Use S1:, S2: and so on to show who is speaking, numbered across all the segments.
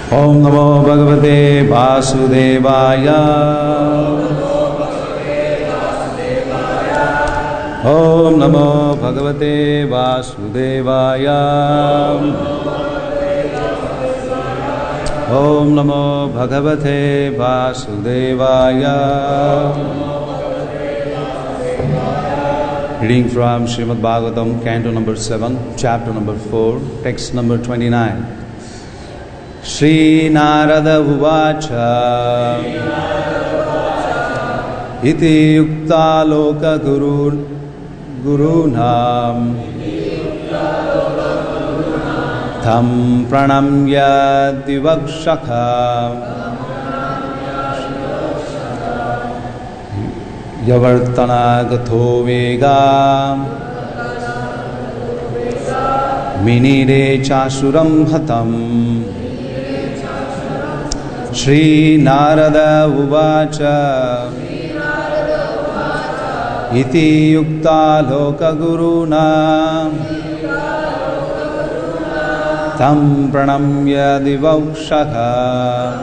S1: Om Namo Bhagavate Vasudevaya. Om Namo Bhagavate Vasudevaya. Om Namo Bhagavate Vasudevaya. Reading from Srimad Bhagavatam, Canto number 7, chapter number 4, text number 29. Shri Narada Uvacha Iti Yukta Loka Gurunam Tham Pranamya Divakshakha Yavartana Gatho Vega Minire Chasuram Hatam Shri Narada Uvacha Iti Yukta Loka Guruna Tam Pranamya Divakshakha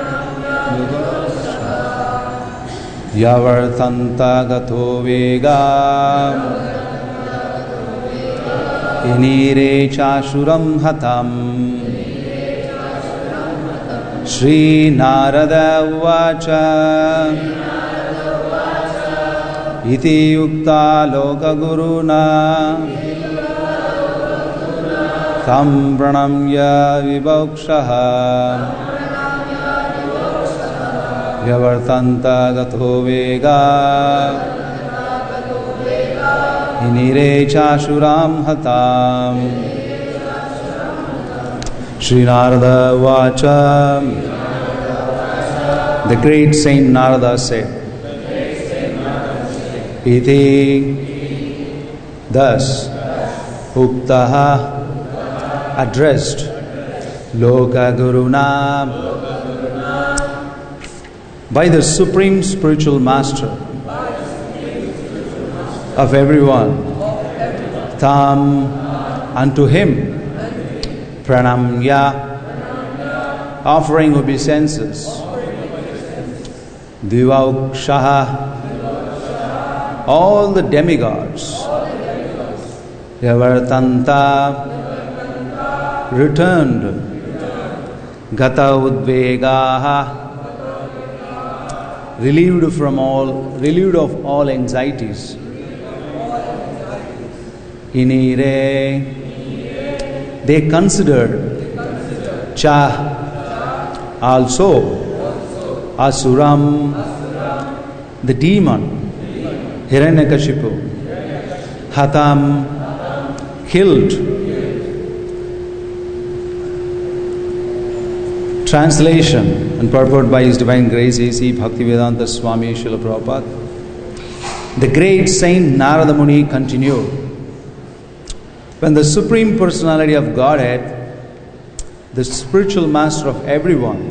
S1: Yavartanta Gatho Vega Inire Chashuram Hatam Shri Narada Uvacha Iti Yukta Loka Guruna Tam Pranamya Vibhakshaha Yavartanta Gatho Vega Inire Chashuram Hatam Shri Narada Uvacha. The great Saint Narada said, Iti, thus, Uktaha, addressed, Loka Guruna, by the Supreme Spiritual Master of everyone, Tam, unto him, Pranamya, offering obeisances, Divaukshaha, all the demigods, Yavartanta, returned, Gata Udvegaha, relieved of all anxieties, Inire, they considered Cha, also Asuram, the demon, Hiranyakashipu, Hatam, killed. Translation and purport by His Divine Grace A.C. Bhaktivedanta Swami Srila Prabhupada. The great Saint Narada Muni continued, when the Supreme Personality of Godhead, the spiritual master of everyone,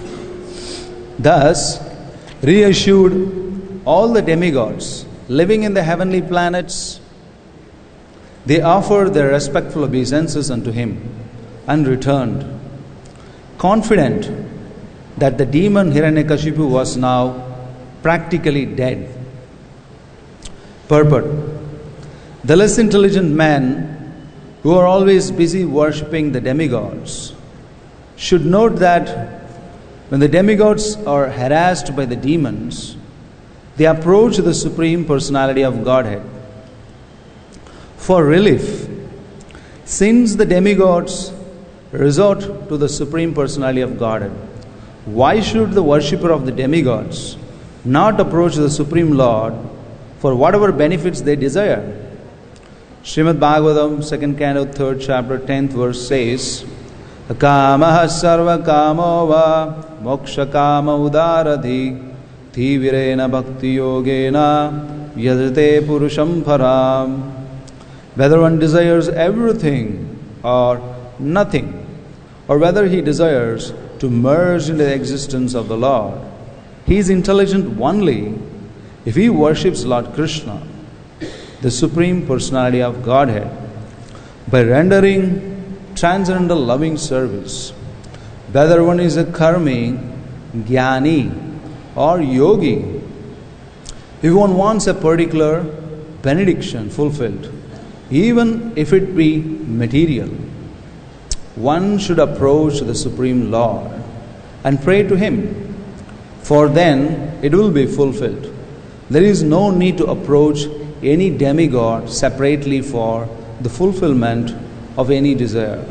S1: thus reassured all the demigods living in the heavenly planets, they offered their respectful obeisances unto him and returned, confident that the demon Hiranyakashipu was now practically dead. Purport: the less intelligent men who are always busy worshipping the demigods should note that when the demigods are harassed by the demons, they approach the Supreme Personality of Godhead for relief. Since the demigods resort to the Supreme Personality of Godhead, why should the worshipper of the demigods not approach the Supreme Lord for whatever benefits they desire? Srimad Bhagavatam, 2nd Canto, 3rd chapter, 10th verse says, Kamaha sarva kamo va moksha kama udaradhi Thivirena bhakti yogena yajate purusham param. Whether one desires everything or nothing, or whether he desires to merge into the existence of the Lord, he is intelligent only if he worships Lord Krishna, the Supreme Personality of Godhead, by rendering transcendental loving service. whether one is a karmi, jnani, or yogi. If one wants a particular benediction fulfilled, even if it be material, one should approach the Supreme Lord and pray to Him, for then it will be fulfilled. There is no need to approach any demigod separately for the fulfillment of any desire.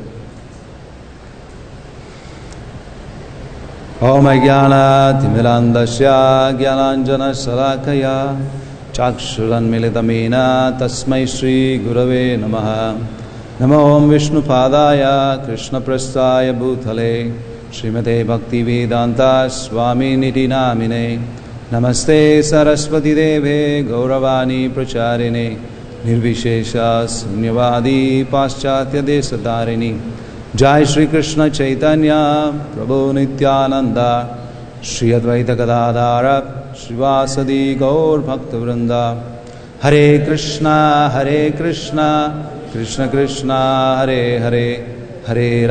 S1: Om Jnana Timirandasya Jnananjana Salakaya Chakshuran Militamena Tasmai Shri Gurave Namaha. Namo Om Vishnu Padaya Krishna Prasthaya Bhutale Srimate Bhakti Vedanta Swami Niti Namine. Namaste Saraswati Deve Gauravani Pracharine Nirvishesha Sunyavadi Paschatya Desadharini. Jai Shri Krishna Chaitanya Prabhu Nityananda Shri Advaita Gadadhara Srivasadi Gaur Bhakta Vrinda. Hare Krishna Krishna Krishna Hare Hare, Hare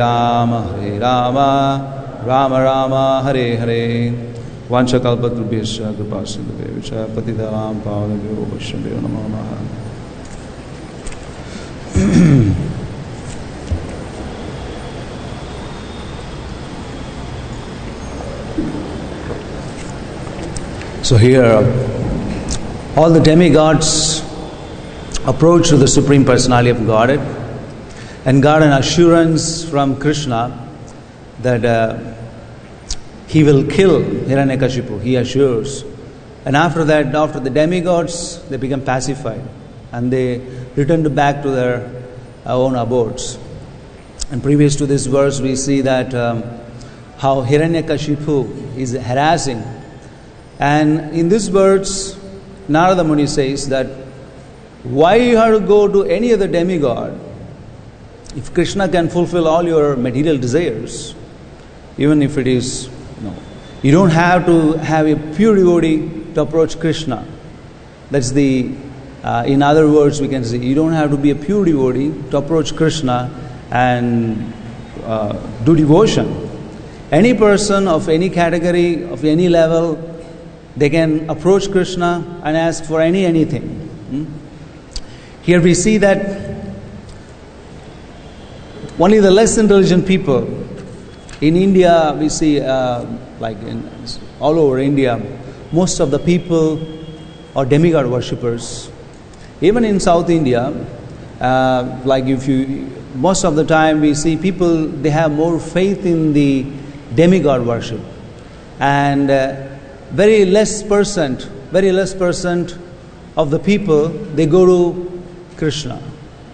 S1: Rama Rama Rama Hare Hare. Vancha kalpatrubhyascha kripa sindhubhya patitanam pavanebhyo vaishnavyo namo namaha. So here, all the demigods approach to the Supreme Personality of Godhead and got an assurance from Krishna that he will kill Hiranyakashipu. He assures. And after that, after the demigods, they become pacified and they returned back to their own abodes. And previous to this verse, we see that how Hiranyakashipu is harassing. And in this verse, Narada Muni says that why you have to go to any other demigod if Krishna can fulfill all your material desires, even if it is, you don't have to have a pure devotee to approach Krishna. That's the, in other words we can say, you don't have to be a pure devotee to approach Krishna and do devotion. Any person of any category, of any level, they can approach Krishna and ask for anything. Here we see that only the less intelligent people in India, we see like all over India, most of the people are demigod worshippers. Even in South India, like most of the time we see people, they have more faith in the demigod worship, and very less percent of the people, they go to Krishna.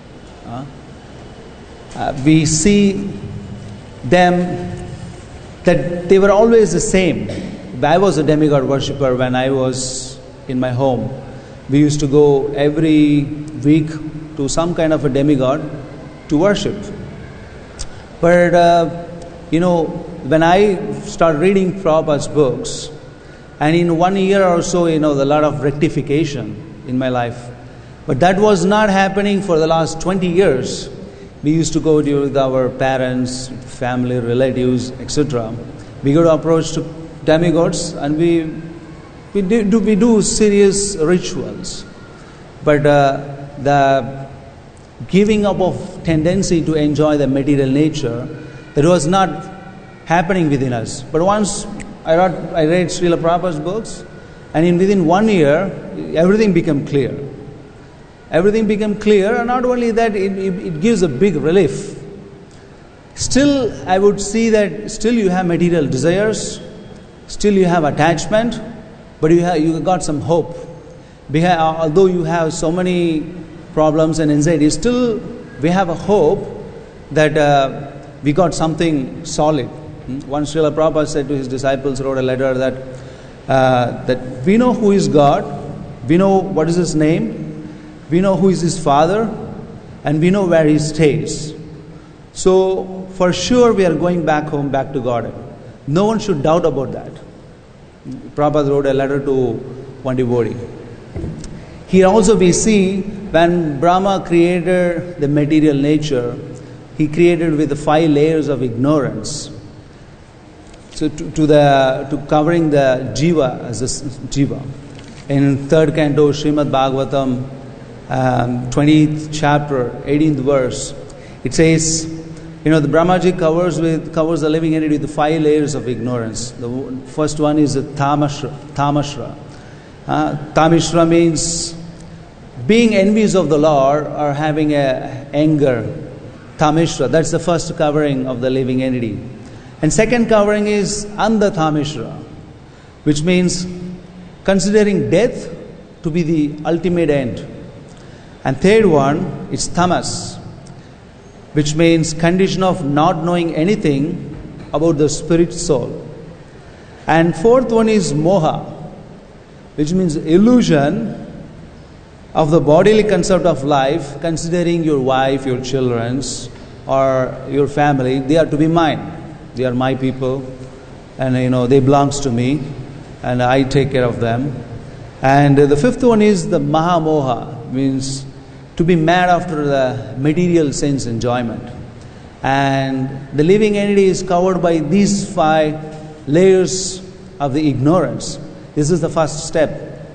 S1: We see them that they were always the same. I was a demigod worshipper when I was in my home. We used to go every week to some kind of a demigod to worship. But when I started reading Prabhupada's books, and in 1 year or so, a lot of rectification in my life. But that was not happening for the last 20 years. We used to go with our parents, family, relatives, etc. We go to approach to demigods, and we do serious rituals. But the giving up of tendency to enjoy the material nature, that was not happening within us. But once I read Srila Prabhupada's books, and within 1 year, everything became clear. Everything became clear, and not only that, it gives a big relief. Still, I would see that still you have material desires, still you have attachment, but you got some hope. Although you have so many problems and anxieties, still we have a hope that we got something solid. Once Srila Prabhupada said to his disciples, wrote a letter that we know who is God, we know what is His name, we know who is His Father, and we know where He stays. So for sure we are going back home, back to God. No one should doubt about that. Prabhupada wrote a letter to one devotee. Here also we see when Brahma created the material nature, he created with the 5 layers of ignorance. to covering the jiva as a jiva. In third canto, Srimad Bhagavatam, 20th chapter, 18th verse, it says, the Brahmaji covers the living entity with 5 layers of ignorance. The first one is the tamashra. Tamashra means being envious of the Lord or having a anger. Tamishra, that's the first covering of the living entity. And second covering is Andha Tamishra, which means considering death to be the ultimate end. And third one is Tamas, which means condition of not knowing anything about the spirit soul. And fourth one is Moha, which means illusion of the bodily concept of life, considering your wife, your children, or your family, they are to be mine. They are my people, and they belongs to me, and I take care of them. And the fifth one is the Mahamoha, means to be mad after the material sense enjoyment. And the living entity is covered by these 5 layers of the ignorance. This is the first step.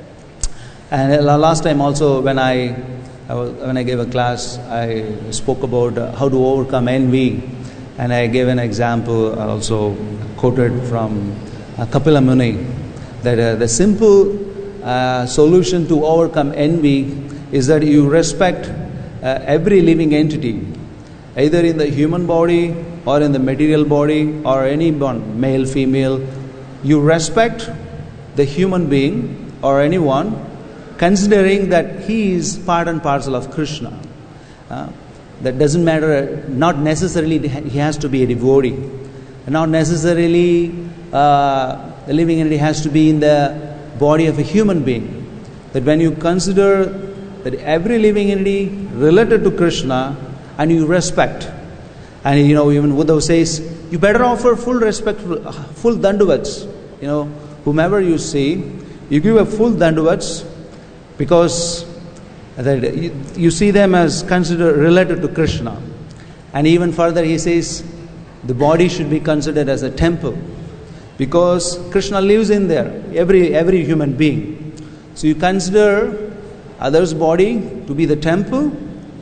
S1: And last time also when I gave a class, I spoke about how to overcome envy. And I gave an example, also quoted from Kapila Muni, that the simple solution to overcome envy is that you respect every living entity, either in the human body or in the material body or anyone, male, female. You respect the human being or anyone, considering that he is part and parcel of Krishna. That doesn't matter, not necessarily he has to be a devotee. Not necessarily the living entity has to be in the body of a human being. That when you consider that every living entity related to Krishna and you respect, and even Uddhav says, you better offer full respect, full dandavats. Whomever you see, you give a full dandavats because that you see them as considered related to Krishna. And even further he says the body should be considered as a temple because Krishna lives in there, every human being. So you consider others' body to be the temple,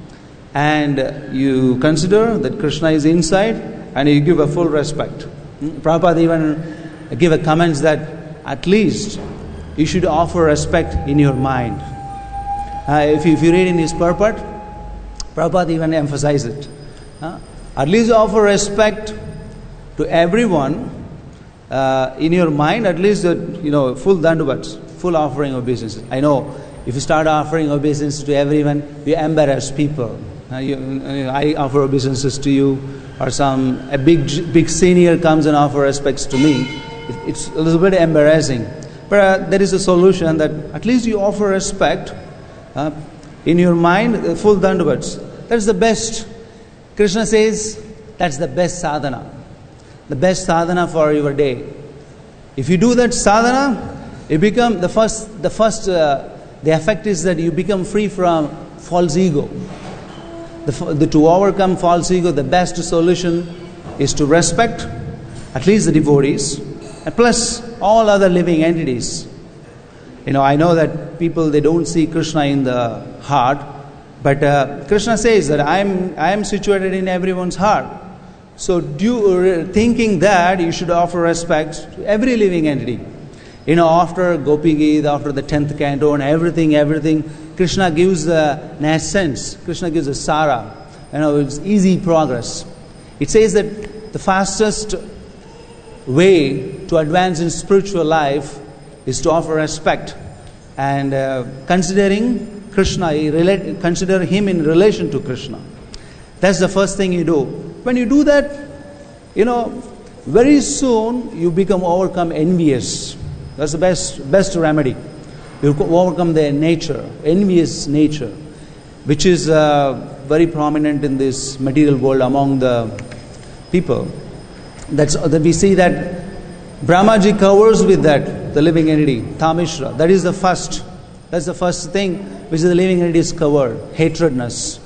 S1: and you consider that Krishna is inside, and you give a full respect. Prabhupada even give a comments that at least you should offer respect in your mind. If you read in his purport, Prabhupada even emphasized it. At least offer respect to everyone in your mind, at least full dandavats, full offering obeisances. I know if you start offering obeisances to everyone, you embarrass people. I offer obeisances to you, or a big senior comes and offers respects to me. It's a little bit embarrassing. But there is a solution that at least you offer respect in your mind, full dandavats. That's the best. Krishna says that's the best sadhana. The best sadhana for your day. If you do that sadhana, you become the effect is that you become free from false ego. To overcome false ego, the best solution is to respect at least the devotees, and plus all other living entities. I know that people, they don't see Krishna in the heart, but Krishna says that I am situated in everyone's heart. So thinking that you should offer respect to every living entity. After Gopi Gita, after the 10th canto and everything, Krishna gives an essence. Krishna gives a sara. It's easy progress. It says that the fastest way to advance in spiritual life is to offer respect and considering Krishna, consider him in relation to Krishna. That's the first thing you do. When you do that, very soon you overcome envious. That's the best remedy. You overcome the envious nature, which is very prominent in this material world among the people. That we see that Brahmaji covers with that the living entity, Tamishra. That's the first thing which the living entity is covered. Hatredness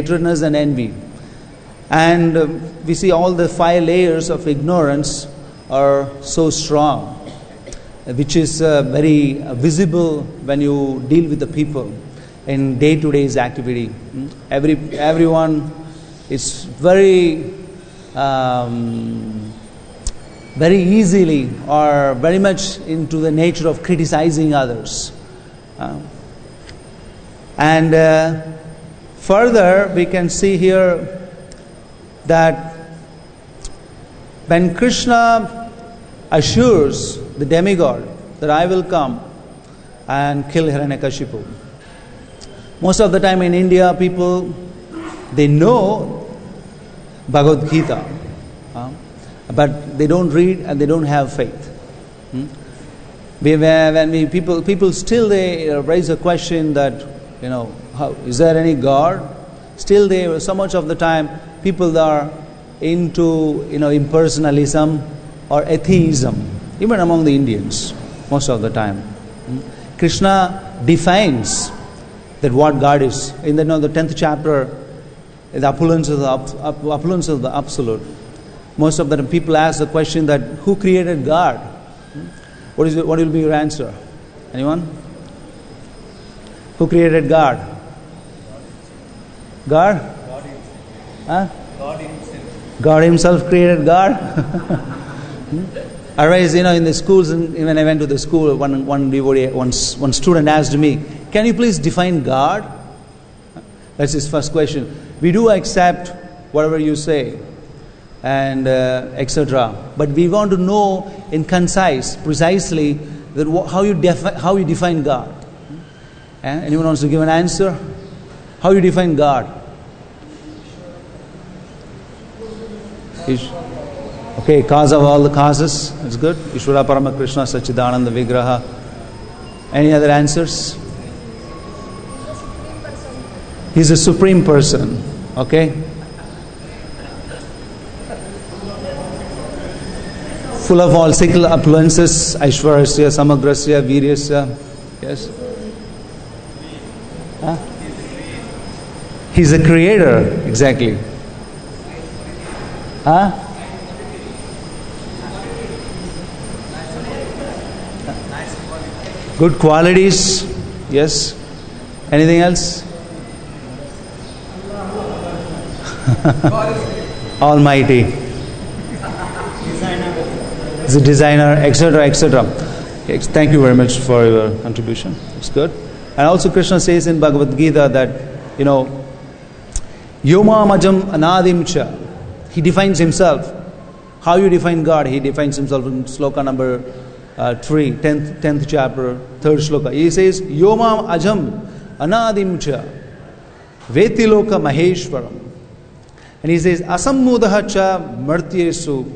S1: and envy. And we see all the 5 layers of ignorance are so strong, which is very visible when you deal with the people in day-to-day activity. Everyone is very easily or very much into the nature of criticizing others. And further, we can see here that when Krishna assures the demigod that I will come and kill Hiranyakashipu, most of the time in India, people, they know Bhagavad Gita, but they don't read and they don't have faith. People still they raise a question that, is there any God? Still, so much of the time, people are into impersonalism or atheism, even among the Indians, most of the time. Krishna defines that what God is. In the 10th chapter, the opulence of the Absolute. Most of the time, people ask the question that who created God? What will be your answer? Anyone? Who created God? God? Huh? God Himself created God. Otherwise, in the schools, and when I went to the school, one student asked me, "Can you please define God?" That's his first question. We do accept whatever you say, and etc. But we want to know in concise, precisely, that how you define God. Anyone wants to give an answer? How you define God? Okay, cause of all the causes. That's good. Ishvara Parama Krishna Sachidananda Vigraha. Any other answers? He's a supreme person. Okay. Full of all cyclical opulences, Aishwarasya, Samagrasya, Viryasya. Yes. Huh? He's a creator, exactly. Huh? Good qualities, yes. Anything else? Almighty. He's a designer, etc., etc. Thank you very much for your contribution. It's good. And also Krishna says in Bhagavad Gita that, Yoma Majam Anadimcha. He defines himself. How you define God? He defines himself in sloka number 3, 10th chapter, 3rd sloka. He says, Yoma Ajam Anadimcha Vetiloka Maheshwaram. And he says, Asammudahacha Martyesu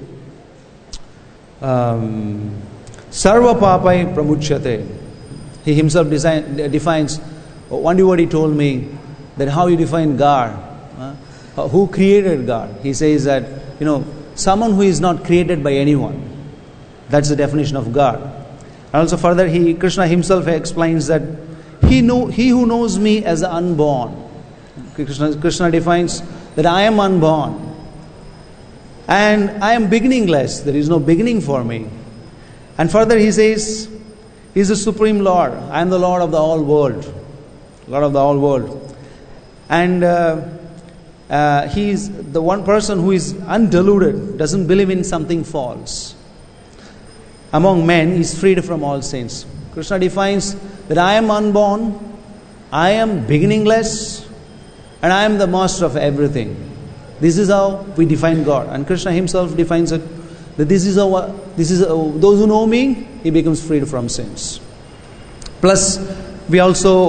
S1: Sarva Papai Pramuchyate. He himself defines, one devotee told me that how you define God. Who created God? He says that, someone who is not created by anyone. That's the definition of God. And also further, Krishna himself explains that he who knows me as unborn. Krishna defines that I am unborn. And I am beginningless. There is no beginning for me. And further he says, He is the Supreme Lord. I am the Lord of the whole world. Lord of the whole world. And He is the one person who is undiluted, doesn't believe in something false. Among men, He is freed from all sins. Krishna defines that I am unborn, I am beginningless, and I am the master of everything. This is how we define God. And Krishna Himself defines it, that this is those who know me, he becomes freed from sins. Plus, we also,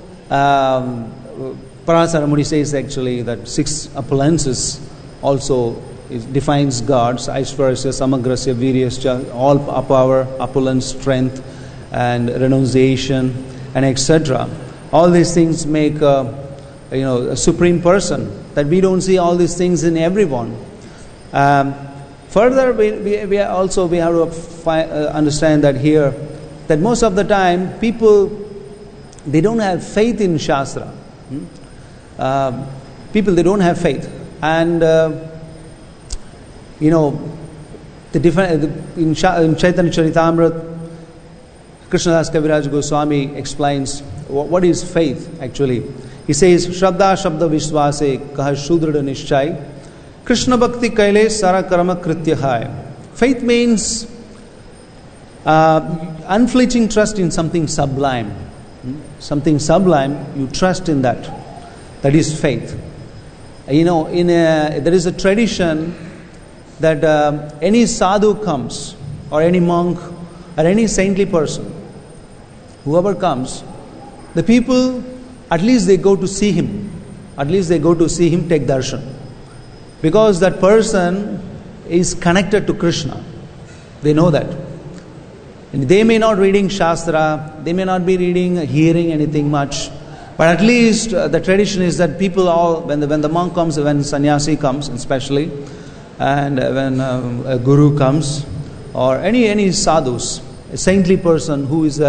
S1: Parasara Muni says actually that 6 opulences also defines God. Aishwarasya, Samagrasya, Viryasya, all power, opulence, strength, and renunciation, and etc. All these things make a supreme person. That we don't see all these things in everyone. Further, we have to understand that here, that most of the time people, they don't have faith in Shastra. People, they don't have faith. And, in Chaitanya Charitamrita, Krishnadas Kaviraj Goswami explains what is faith actually. He says, Shraddha Shabda Vishwase Kaha Shudrida Nishchay Krishna Bhakti Kaile Sara Karma Kritya Hai. Faith means unflinching trust in something sublime. Something sublime, you trust in that. That is faith. You know, there is a tradition that any sadhu comes, or any monk, or any saintly person, whoever comes, the people, at least they go to see him. At least they go to see him, take darshan. Because that person is connected to Krishna. They know that. And they may not reading Shastra, they may not be hearing anything much. But at least the tradition is that people all, when the monk comes, when sannyasi comes especially, and when a guru comes, or any sadhus, a saintly person who is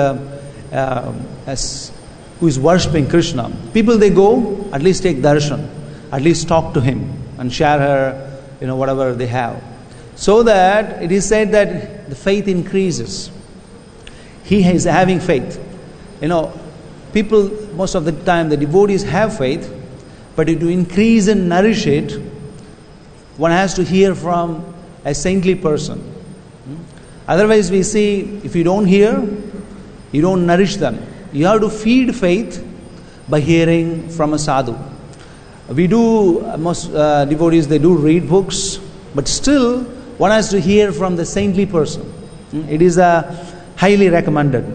S1: worshipping Krishna, people they go, at least take darshan, at least talk to him and share her, whatever they have. So that it is said that the faith increases. He is having faith. People, most of the time, the devotees have faith, but to increase and nourish it, one has to hear from a saintly person. Otherwise, we see, if you don't hear, you don't nourish them. You have to feed faith by hearing from a sadhu. We do, most devotees, they do read books, but still, one has to hear from the saintly person. It is highly recommended.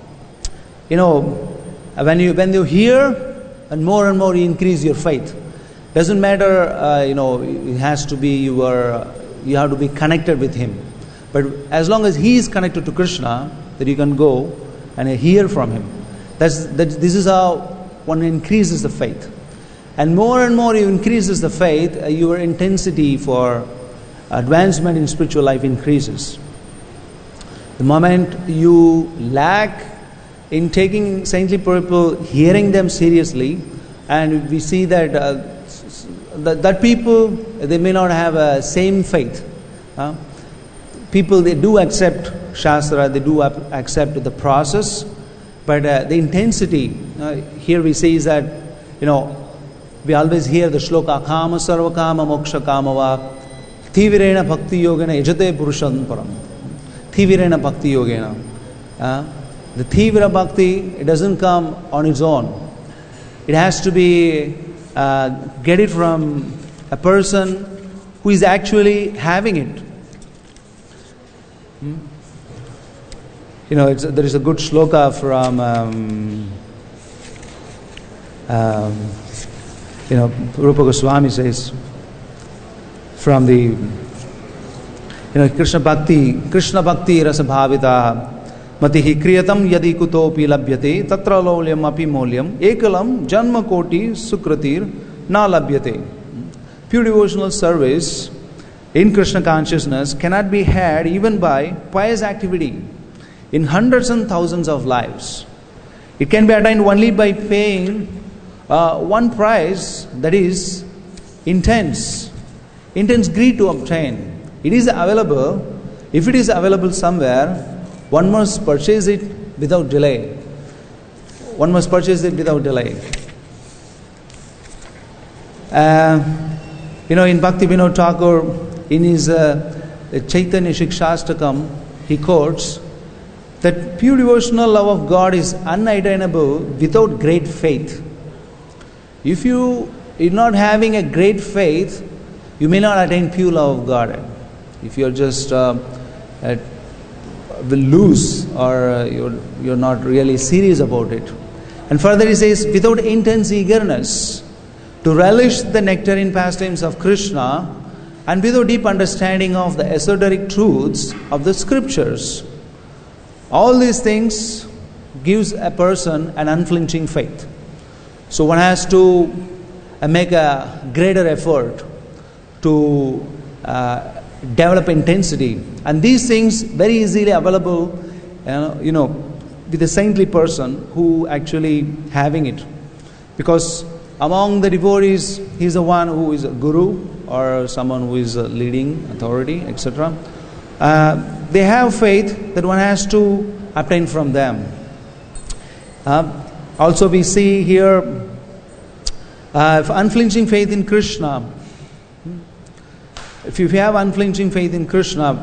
S1: When you hear, and more you increase your faith. Doesn't matter, it has to be you have to be connected with him. But as long as he is connected to Krishna, that you can go and hear from him. This is how one increases the faith. And more you increases the faith, your intensity for advancement in spiritual life increases. The moment you lack in taking saintly people, hearing them seriously, and we see that that people, they may not have a same faith. People, they do accept Shastra, they do accept the process, but the intensity, here we say is that, we always hear the shloka, Kama Sarva Kama Moksha Kama Va Thivirena Bhakti Yogena Ejate Purushan Param. Thivirena Bhakti Yogena. The Thivira Bhakti, it doesn't come on its own. It has to be get it from a person who is actually having it. There is a good shloka from Rupa Goswami says from the Krishna Bhakti Rasa Bhavita Matihi Kriyatam Yadi Kutopi Labhyate Tatra Laulyam Api Molyam Ekalam Janma Koti Sukratir Na Labhyate. Pure devotional service in Krishna consciousness cannot be had even by pious activity in hundreds and thousands of lives. It can be attained only by paying one price, that is intense greed to obtain. It is available. If it is available somewhere, one must purchase it without delay. In Bhakti Vinod Thakur, in his Chaitanya Shikshastakam, he quotes that pure devotional love of God is unattainable without great faith. If you are not having a great faith, you may not attain pure love of God. If you are just loose, or you're not really serious about it. And further he says, without intense eagerness to relish the nectarine pastimes of Krishna, and without deep understanding of the esoteric truths of the scriptures. All these things gives a person an unflinching faith. So one has to make a greater effort to develop intensity. And these things very easily available, with a saintly person who actually having it. Because among the devotees, he is the one who is a guru or someone who is a leading authority, etc., They have faith that one has to obtain from them. Also we see here unflinching faith in Krishna. If you have unflinching faith in Krishna,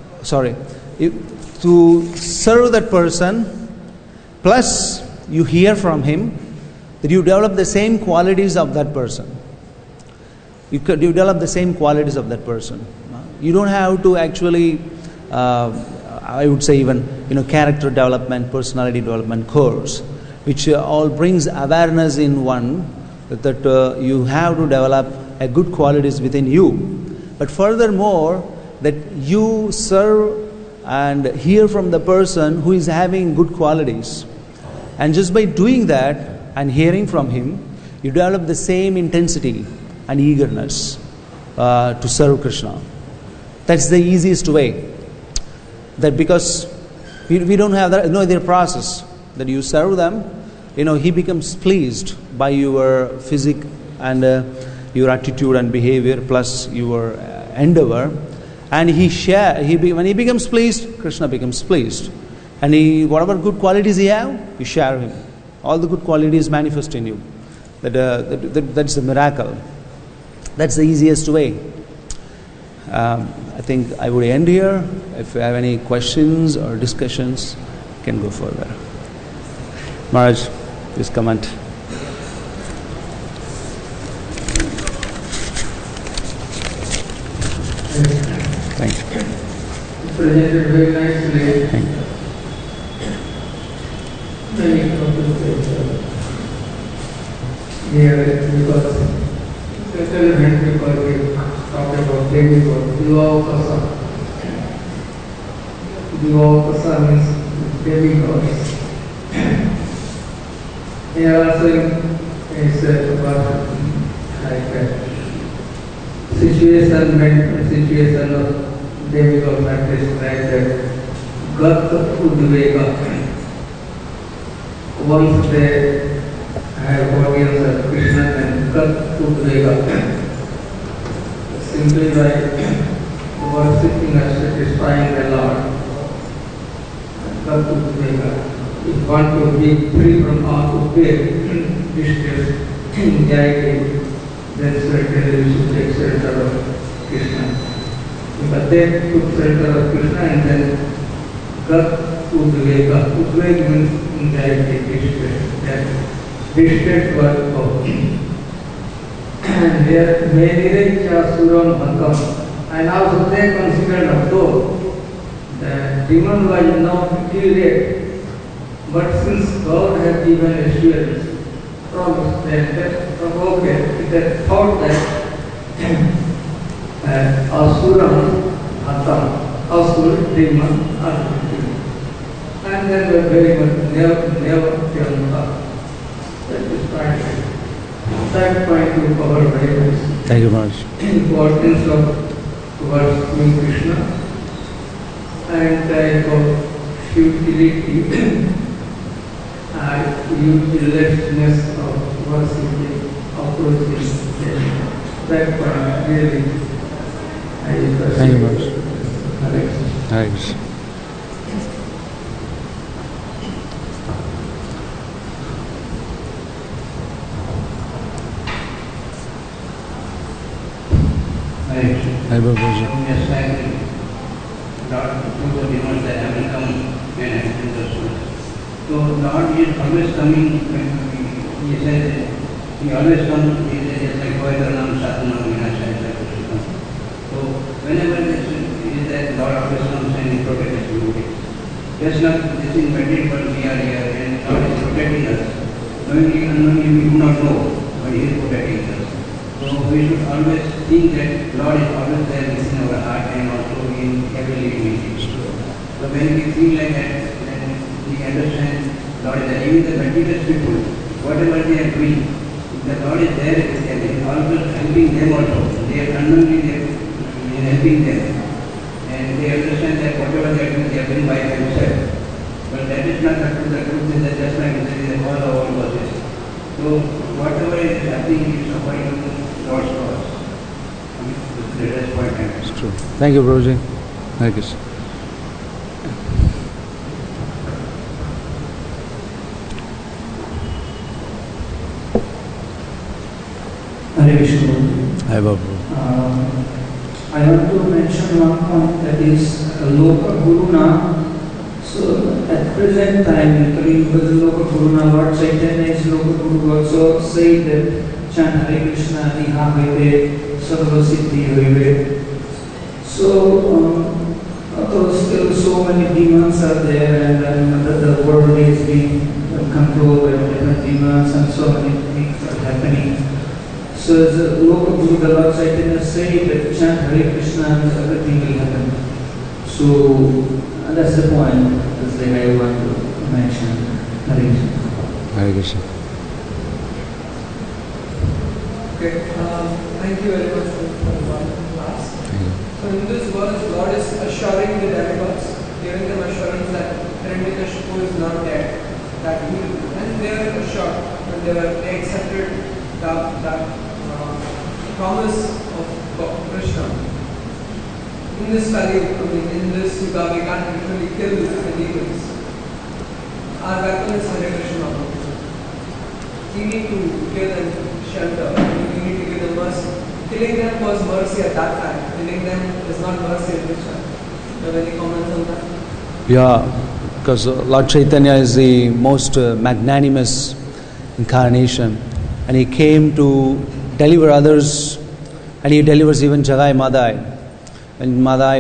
S1: to serve that person, plus you hear from him, that you develop the same qualities of that person. You develop the same qualities of that person. You don't have to actually, I would say even, character development, personality development course, which all brings awareness in one that you have to develop a good qualities within you. But furthermore, that you serve and hear from the person who is having good qualities. And just by doing that and hearing from him, you develop the same intensity and eagerness to serve Krishna. That's the easiest way. That because we don't have no other process. That you serve them, he becomes pleased by your physique and your attitude and behavior plus your endeavor. And when he becomes pleased, Krishna becomes pleased. And whatever good qualities he have, you share him. All the good qualities manifest in you. That's a miracle. That's the easiest way. I think I would end here. If you have any questions or discussions, you can go further. Maharaj, please comment. Thank you.
S2: Presented very nicely.
S1: Thank you.
S2: Many here because certain event because we talked about demigod, Divakasa. Divakasa means demigods. Here also is about like situation of demigod practice like that. Gat Udvega. Once they have audience of Krishna and Gat Udvega. Simply by worshipping and satisfying the Lord. Gat Udvega. If you want to be free from all Udvega, distress, anxiety, then certainly we should take shelter of Krishna. Because they took shelter of Krishna and then Gat Udvega. Udvega means anxiety, distress. That distress was of. And there, Menire Suram Hakam. And also they considered although the demon was not killed, but since God had given assurance, promised that they thought that Asuram Hakam, Asur, demon, are killed. And then were very much never turned up. That is fine. That point you covered very much.
S1: Thank you, Maharaj.
S2: Importance of worshipping Krishna and type of futility and uselessness of worshipping, approaching that point really.
S1: Thank you, Maharaj. Thanks.
S3: Yes, Lord, to the demons that have become men and the soul. So Lord is always coming. He says he always comes. He says just like Vaidranam, Satanam, Vinashaya. So whenever this is that Lord always comes and he protects us. Just not this is meditate, but we are here and Lord is protecting us. Knowingly, unknowingly, we do not know, but he is protecting us. So we should always think that Lord is always there within our heart and also in every living entity. So when we feel like that, then we understand Lord is there. Even the meticulous people, whatever they are doing, the Lord is there with them. He is always helping them also. They are unknowingly helping them. And they understand that whatever they are doing, they are doing by themselves. But that is not the truth. The truth is that just like this is all our verses. So whatever is happening is according to God's laws.
S1: It's true. Thank you, Prabhuji. Hare Krishna.
S2: Hare Krishna.
S1: Hare Babu.
S2: I want to mention one point, that is Loka Guruna. So at present time, because Loka Guruna, Lord Chaitanya is Loka Guru, also say that chant Hare Krishna, Niha Hoive, Sarva Siddhi Hoive. So, still so many demons are there, and the world is being controlled by different demons, and so many things are happening. So as a Loka Guru, the Lord Chaitanya say that chant Hare Krishna and everything will happen. So that's the point. That's the way I want to mention. Hare Krishna.
S1: Hare Krishna.
S4: Okay, thank you very much for the wonderful class. So in this verse, Lord is assuring the demigods, giving them assurance that Hiranyakashipu is not dead, that he will, and they are assured when they accepted that promise of Krishna. In this Kali, in this Yuga, we can't literally kill the demons. Our weapon is Hare Krishna. We need to give them shelter, we need to give them mercy. Killing them was mercy at that time, killing them is not mercy at this time. Do you have any comments on that?
S1: Yeah, because Lord Chaitanya is the most magnanimous incarnation, and he came to deliver others, and he delivers even Jagai Madai. When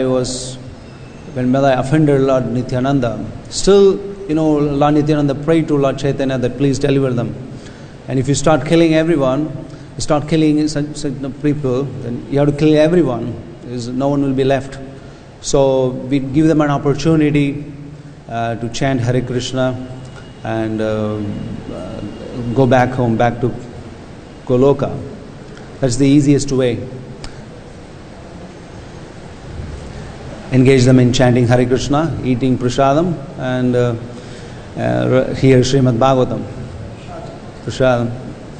S1: Madai offended Lord Nityananda, still, Lord Nityananda prayed to Lord Chaitanya that please deliver them. And if you start killing everyone, you start killing such people, then you have to kill everyone. No one will be left. So we give them an opportunity to chant Hare Krishna and go back home, back to Goloka. That's the easiest way. Engage them in chanting Hare Krishna, eating prasadam, and hear Srimad Bhagavatam. Prasadam.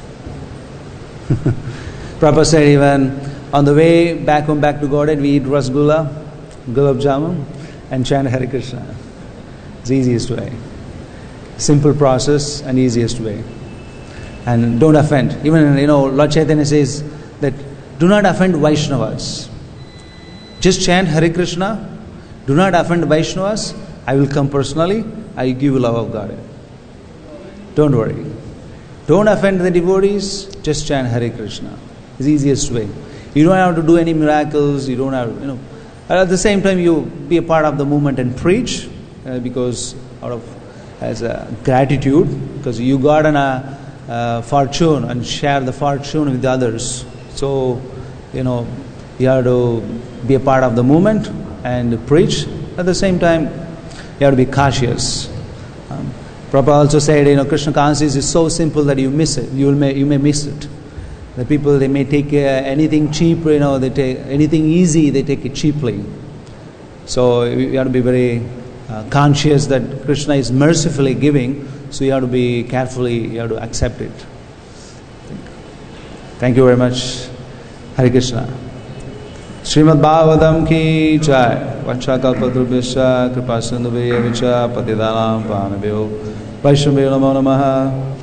S1: Prabhupada said even on the way back home, back to Godhead, we eat rasgulla, gulab jamun, and chant Hare Krishna. It's the easiest way. Simple process and easiest way. And don't offend. Even, Lord Chaitanya says that do not offend Vaishnavas. Just chant Hare Krishna. Do not offend Vaishnavas. I will come personally. I give you love of God. Don't worry. Don't offend the devotees. Just chant Hare Krishna. It's the easiest way. You don't have to do any miracles. You don't have, At the same time, you be a part of the movement and preach, because as a gratitude, because you got a fortune and share the fortune with others. So, you have to be a part of the movement and preach. At the same time, you have to be cautious. Prabhupada also said, Krishna consciousness is so simple that you miss it. You may miss it. The people, they may take anything cheap, they take anything easy, they take it cheaply. So you have to be very conscious that Krishna is mercifully giving. So you have to be carefully, you have to accept it. Thank you very much. Hare Krishna. Srimad Bhagavatam ki jai. Vachakalpadrubhyascha kripa sindhubhya vicha patidanam panabhyo Vaishnavyo namo namaha.